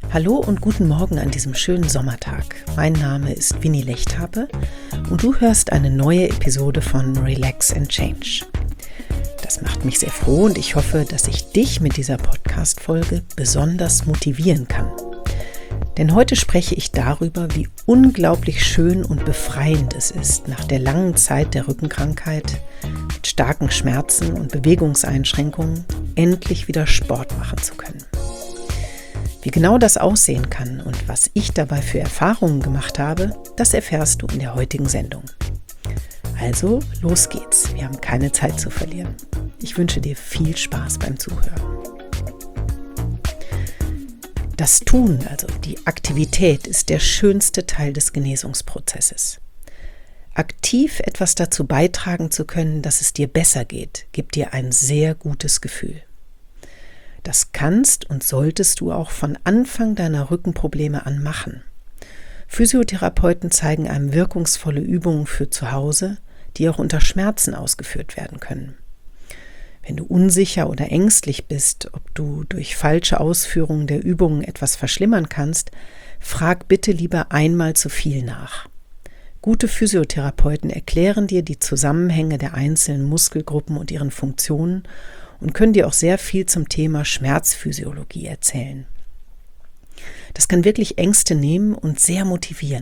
Hallo und guten Morgen an diesem schönen Sommertag. Mein Name ist Winnie Lechthape und du hörst eine neue Episode von Relax and Change. Das macht mich sehr froh und ich hoffe, dass ich dich mit dieser Podcast-Folge besonders motivieren kann. Denn heute spreche ich darüber, wie unglaublich schön und befreiend es ist, nach der langen Zeit der Rückenkrankheit mit starken Schmerzen und Bewegungseinschränkungen endlich wieder Sport machen zu können. Wie genau das aussehen kann und was ich dabei für Erfahrungen gemacht habe, das erfährst du in der heutigen Sendung. Also, los geht's. Wir haben keine Zeit zu verlieren. Ich wünsche dir viel Spaß beim Zuhören. Das Tun, also die Aktivität, ist der schönste Teil des Genesungsprozesses. Aktiv etwas dazu beitragen zu können, dass es dir besser geht, gibt dir ein sehr gutes Gefühl. Das kannst und solltest du auch von Anfang deiner Rückenprobleme an machen. Physiotherapeuten zeigen einem wirkungsvolle Übungen für zu Hause, die auch unter Schmerzen ausgeführt werden können. Wenn du unsicher oder ängstlich bist, ob du durch falsche Ausführungen der Übungen etwas verschlimmern kannst, frag bitte lieber einmal zu viel nach. Gute Physiotherapeuten erklären dir die Zusammenhänge der einzelnen Muskelgruppen und ihren Funktionen und können dir auch sehr viel zum Thema Schmerzphysiologie erzählen. Das kann wirklich Ängste nehmen und sehr motivieren.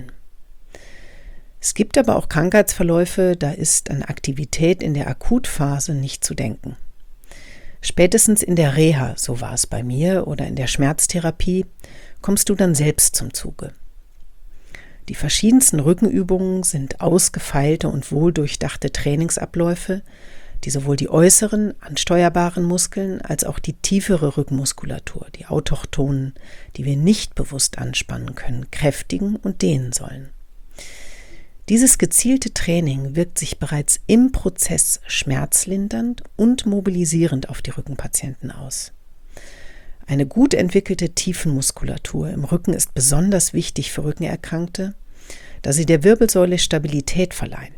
Es gibt aber auch Krankheitsverläufe, da ist an Aktivität in der Akutphase nicht zu denken. Spätestens in der Reha, so war es bei mir, oder in der Schmerztherapie, kommst du dann selbst zum Zuge. Die verschiedensten Rückenübungen sind ausgefeilte und wohldurchdachte Trainingsabläufe, die sowohl die äußeren, ansteuerbaren Muskeln als auch die tiefere Rückenmuskulatur, die autochthonen, die wir nicht bewusst anspannen können, kräftigen und dehnen sollen. Dieses gezielte Training wirkt sich bereits im Prozess schmerzlindernd und mobilisierend auf die Rückenpatienten aus. Eine gut entwickelte Tiefenmuskulatur im Rücken ist besonders wichtig für Rückenerkrankte, da sie der Wirbelsäule Stabilität verleihen.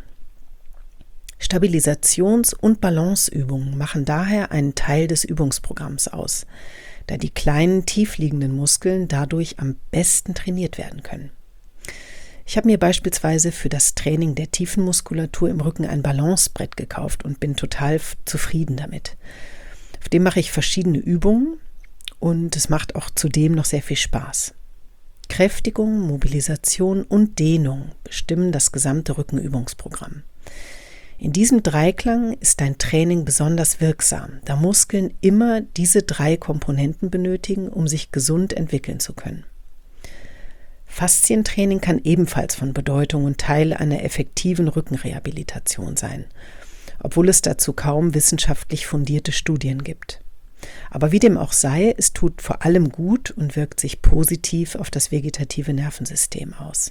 Stabilisations- und Balanceübungen machen daher einen Teil des Übungsprogramms aus, da die kleinen, tiefliegenden Muskeln dadurch am besten trainiert werden können. Ich habe mir beispielsweise für das Training der Tiefenmuskulatur im Rücken ein Balancebrett gekauft und bin total zufrieden damit. Auf dem mache ich verschiedene Übungen und es macht auch zudem noch sehr viel Spaß. Kräftigung, Mobilisation und Dehnung bestimmen das gesamte Rückenübungsprogramm. In diesem Dreiklang ist dein Training besonders wirksam, da Muskeln immer diese 3 Komponenten benötigen, um sich gesund entwickeln zu können. Faszientraining kann ebenfalls von Bedeutung und Teil einer effektiven Rückenrehabilitation sein, obwohl es dazu kaum wissenschaftlich fundierte Studien gibt. Aber wie dem auch sei, es tut vor allem gut und wirkt sich positiv auf das vegetative Nervensystem aus.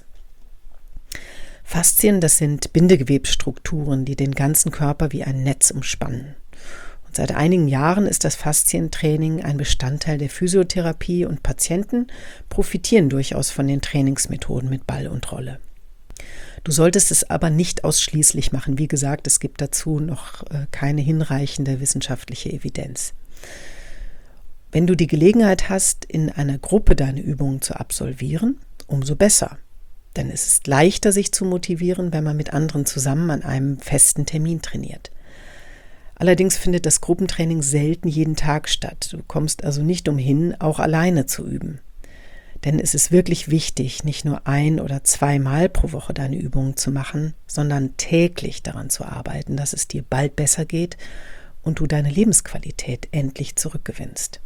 Faszien, das sind Bindegewebsstrukturen, die den ganzen Körper wie ein Netz umspannen. Und seit einigen Jahren ist das Faszientraining ein Bestandteil der Physiotherapie und Patienten profitieren durchaus von den Trainingsmethoden mit Ball und Rolle. Du solltest es aber nicht ausschließlich machen. Wie gesagt, es gibt dazu noch keine hinreichende wissenschaftliche Evidenz. Wenn du die Gelegenheit hast, in einer Gruppe deine Übungen zu absolvieren, umso besser. Denn es ist leichter, sich zu motivieren, wenn man mit anderen zusammen an einem festen Termin trainiert. Allerdings findet das Gruppentraining selten jeden Tag statt. Du kommst also nicht umhin, auch alleine zu üben. Denn es ist wirklich wichtig, nicht nur 1- oder 2-mal pro Woche deine Übungen zu machen, sondern täglich daran zu arbeiten, dass es dir bald besser geht und du deine Lebensqualität endlich zurückgewinnst.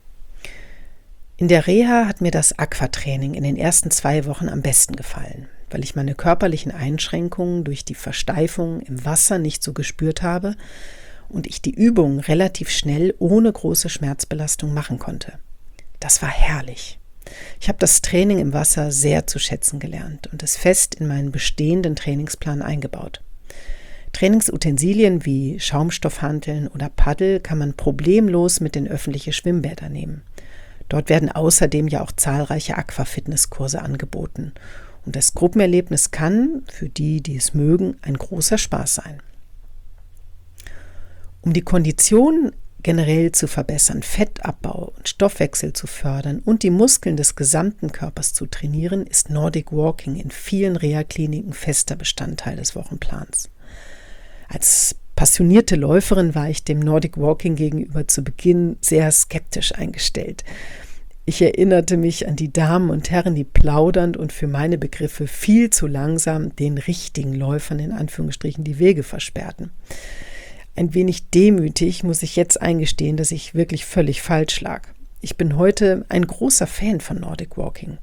In der Reha hat mir das Aquatraining in den ersten 2 Wochen am besten gefallen, weil ich meine körperlichen Einschränkungen durch die Versteifung im Wasser nicht so gespürt habe und ich die Übungen relativ schnell ohne große Schmerzbelastung machen konnte. Das war herrlich. Ich habe das Training im Wasser sehr zu schätzen gelernt und es fest in meinen bestehenden Trainingsplan eingebaut. Trainingsutensilien wie Schaumstoffhanteln oder Paddel kann man problemlos mit in öffentliche Schwimmbäder nehmen. Dort werden außerdem ja auch zahlreiche Aquafitnesskurse angeboten. Und das Gruppenerlebnis kann, für die, die es mögen, ein großer Spaß sein. Um die Kondition generell zu verbessern, Fettabbau und Stoffwechsel zu fördern und die Muskeln des gesamten Körpers zu trainieren, ist Nordic Walking in vielen Reha-Kliniken fester Bestandteil des Wochenplans. Als passionierte Läuferin war ich dem Nordic Walking gegenüber zu Beginn sehr skeptisch eingestellt. Ich erinnerte mich an die Damen und Herren, die plaudernd und für meine Begriffe viel zu langsam den richtigen Läufern in Anführungsstrichen die Wege versperrten. Ein wenig demütig muss ich jetzt eingestehen, dass ich wirklich völlig falsch lag. Ich bin heute ein großer Fan von Nordic Walking.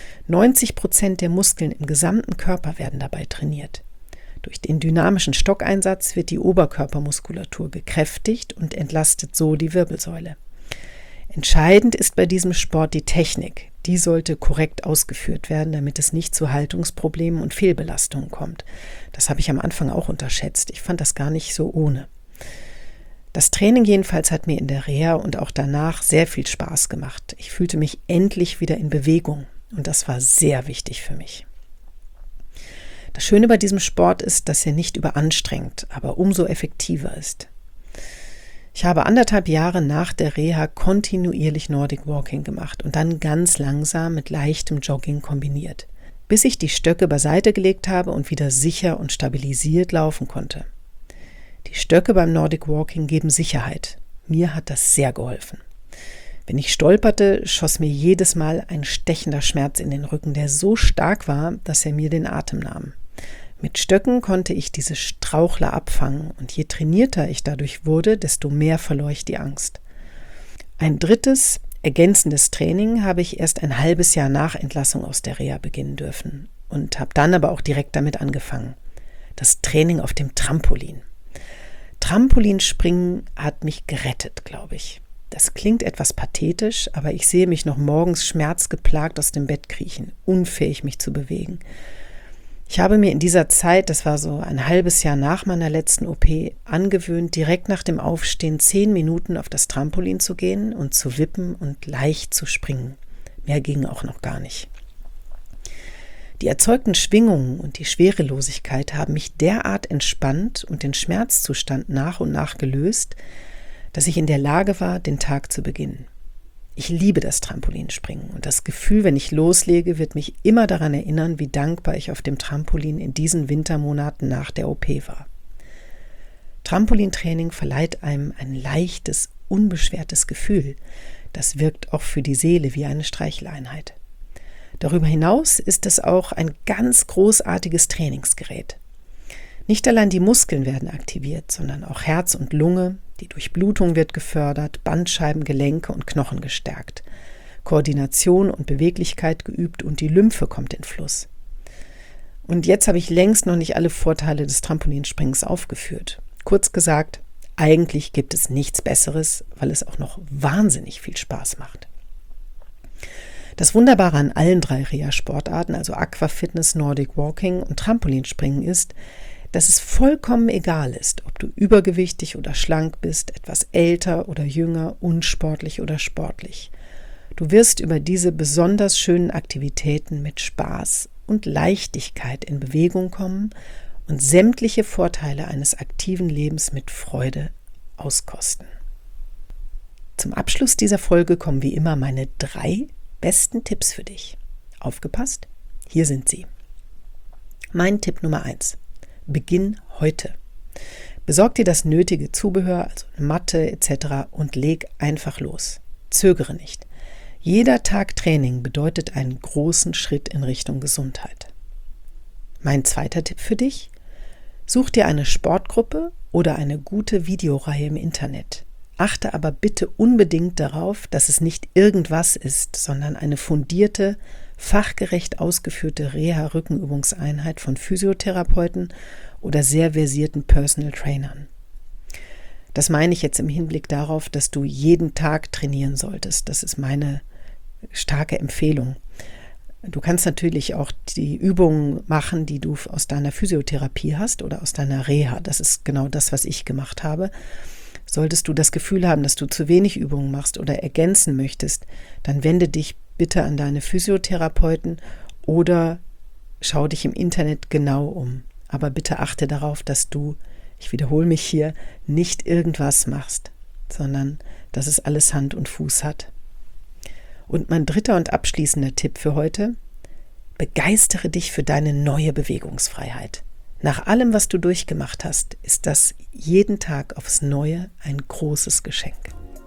90% der Muskeln im gesamten Körper werden dabei trainiert. Durch den dynamischen Stockeinsatz wird die Oberkörpermuskulatur gekräftigt und entlastet so die Wirbelsäule. Entscheidend ist bei diesem Sport die Technik. Die sollte korrekt ausgeführt werden, damit es nicht zu Haltungsproblemen und Fehlbelastungen kommt. Das habe ich am Anfang auch unterschätzt. Ich fand das gar nicht so ohne. Das Training jedenfalls hat mir in der Reha und auch danach sehr viel Spaß gemacht. Ich fühlte mich endlich wieder in Bewegung und das war sehr wichtig für mich. Das Schöne bei diesem Sport ist, dass er nicht überanstrengt, aber umso effektiver ist. Ich habe 1,5 Jahre nach der Reha kontinuierlich Nordic Walking gemacht und dann ganz langsam mit leichtem Jogging kombiniert, bis ich die Stöcke beiseite gelegt habe und wieder sicher und stabilisiert laufen konnte. Die Stöcke beim Nordic Walking geben Sicherheit. Mir hat das sehr geholfen. Wenn ich stolperte, schoss mir jedes Mal ein stechender Schmerz in den Rücken, der so stark war, dass er mir den Atem nahm. Mit Stöcken konnte ich diese Strauchler abfangen und je trainierter ich dadurch wurde, desto mehr verlor ich die Angst. Ein drittes, ergänzendes Training habe ich erst ein halbes Jahr nach Entlassung aus der Reha beginnen dürfen und habe dann aber auch direkt damit angefangen. Das Training auf dem Trampolin. Trampolinspringen hat mich gerettet, glaube ich. Das klingt etwas pathetisch, aber ich sehe mich noch morgens schmerzgeplagt aus dem Bett kriechen, unfähig mich zu bewegen. Ich habe mir in dieser Zeit, das war so ein halbes Jahr nach meiner letzten OP, angewöhnt, direkt nach dem Aufstehen 10 Minuten auf das Trampolin zu gehen und zu wippen und leicht zu springen. Mehr ging auch noch gar nicht. Die erzeugten Schwingungen und die Schwerelosigkeit haben mich derart entspannt und den Schmerzzustand nach und nach gelöst, dass ich in der Lage war, den Tag zu beginnen. Ich liebe das Trampolinspringen und das Gefühl, wenn ich loslege, wird mich immer daran erinnern, wie dankbar ich auf dem Trampolin in diesen Wintermonaten nach der OP war. Trampolintraining verleiht einem ein leichtes, unbeschwertes Gefühl. Das wirkt auch für die Seele wie eine Streicheleinheit. Darüber hinaus ist es auch ein ganz großartiges Trainingsgerät. Nicht allein die Muskeln werden aktiviert, sondern auch Herz und Lunge, die Durchblutung wird gefördert, Bandscheiben, Gelenke und Knochen gestärkt, Koordination und Beweglichkeit geübt und die Lymphe kommt in Fluss. Und jetzt habe ich längst noch nicht alle Vorteile des Trampolinspringens aufgeführt. Kurz gesagt, eigentlich gibt es nichts Besseres, weil es auch noch wahnsinnig viel Spaß macht. Das Wunderbare an allen 3 Reha-Sportarten, also Aquafitness, Nordic Walking und Trampolinspringen ist, dass es vollkommen egal ist, ob du übergewichtig oder schlank bist, etwas älter oder jünger, unsportlich oder sportlich. Du wirst über diese besonders schönen Aktivitäten mit Spaß und Leichtigkeit in Bewegung kommen und sämtliche Vorteile eines aktiven Lebens mit Freude auskosten. Zum Abschluss dieser Folge kommen wie immer meine 3 besten Tipps für dich. Aufgepasst? Hier sind sie. Mein Tipp Nummer 1. Beginn heute. Besorg dir das nötige Zubehör, also eine Matte etc. und leg einfach los. Zögere nicht. Jeder Tag Training bedeutet einen großen Schritt in Richtung Gesundheit. Mein zweiter Tipp für dich: Such dir eine Sportgruppe oder eine gute Videoreihe im Internet. Achte aber bitte unbedingt darauf, dass es nicht irgendwas ist, sondern eine fundierte, fachgerecht ausgeführte Reha-Rückenübungseinheit von Physiotherapeuten oder sehr versierten Personal Trainern. Das meine ich jetzt im Hinblick darauf, dass du jeden Tag trainieren solltest. Das ist meine starke Empfehlung. Du kannst natürlich auch die Übungen machen, die du aus deiner Physiotherapie hast oder aus deiner Reha. Das ist genau das, was ich gemacht habe. Solltest du das Gefühl haben, dass du zu wenig Übungen machst oder ergänzen möchtest, dann wende dich bitte an deine Physiotherapeuten oder schau dich im Internet genau um. Aber bitte achte darauf, dass du, ich wiederhole mich hier, nicht irgendwas machst. sondern dass es alles Hand und Fuß hat. Und mein dritter und abschließender Tipp für heute: Begeistere dich für deine neue Bewegungsfreiheit. Nach allem, was du durchgemacht hast, ist das jeden Tag aufs Neue ein großes Geschenk.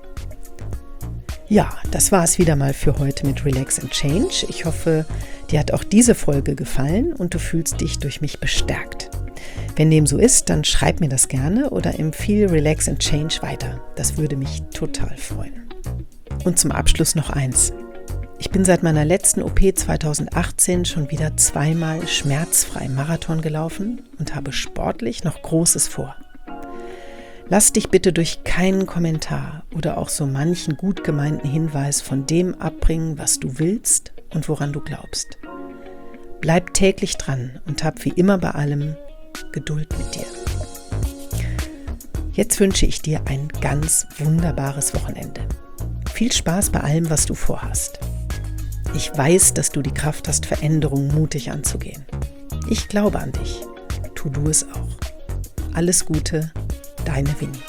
Ja, das war es wieder mal für heute mit Relax and Change. Ich hoffe, dir hat auch diese Folge gefallen und du fühlst dich durch mich bestärkt. Wenn dem so ist, dann schreib mir das gerne oder empfehle Relax and Change weiter. Das würde mich total freuen. Und zum Abschluss noch eins. Ich bin seit meiner letzten OP 2018 schon wieder 2-mal schmerzfrei Marathon gelaufen und habe sportlich noch Großes vor. Lass dich bitte durch keinen Kommentar oder auch so manchen gut gemeinten Hinweis von dem abbringen, was du willst und woran du glaubst. Bleib täglich dran und hab wie immer bei allem Geduld mit dir. Jetzt wünsche ich dir ein ganz wunderbares Wochenende. Viel Spaß bei allem, was du vorhast. Ich weiß, dass du die Kraft hast, Veränderungen mutig anzugehen. Ich glaube an dich. Tu du es auch. Alles Gute, deine Winnie.